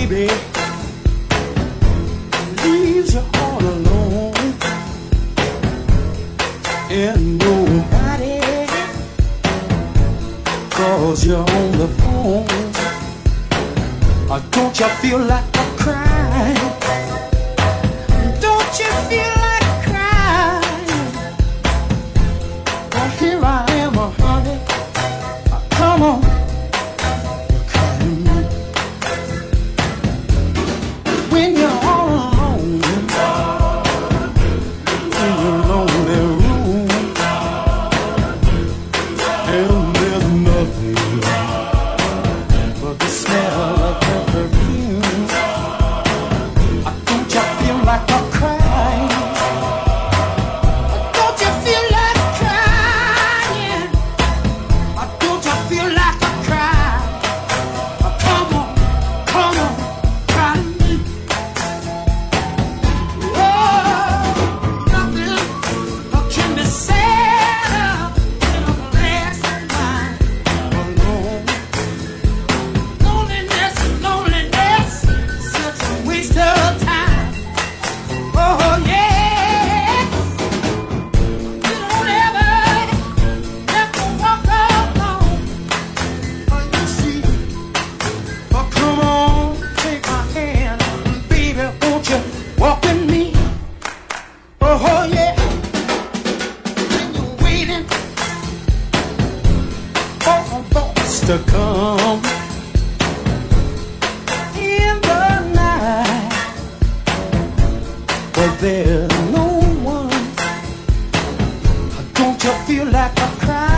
baby leaves you all alone and nobody calls you on the phone. Don't you feel like a crying? Don't you feel like crying? Well, here I am, honey. Come on. When you're all alone in your lonely room, and there's nothing but the smell of her perfume. Don't you feel like a crying? Don't you feel like crying? Don't you feel like a crying? Come on, come on, cry me. Nothing can be said in a place like mine alone. Loneliness, loneliness, such a waste of time. Oh yeah, you don't ever have to walk alone. Oh, you see, oh come on, take my hand, baby, won't you walk with me? Oh yeah, when you're waiting for a boss to come in the night, but there's no one. Don't you feel like a cry?